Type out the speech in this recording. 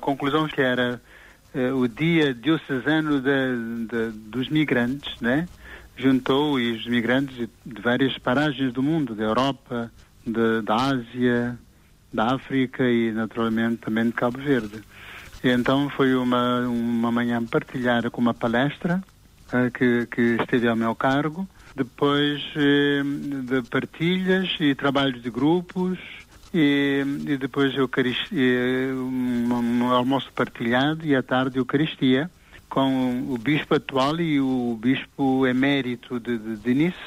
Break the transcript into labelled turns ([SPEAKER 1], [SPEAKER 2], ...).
[SPEAKER 1] conclusão que era o Dia Diocesano dos Migrantes, né? Juntou os migrantes de várias paragens do mundo, da Europa, da Ásia, da África e, naturalmente, também de Cabo Verde. E então foi uma manhã partilhada com uma palestra que esteve ao meu cargo, depois de partilhas e trabalhos de grupos e depois um almoço partilhado e à tarde Eucaristia com o bispo atual e o bispo emérito de Nice,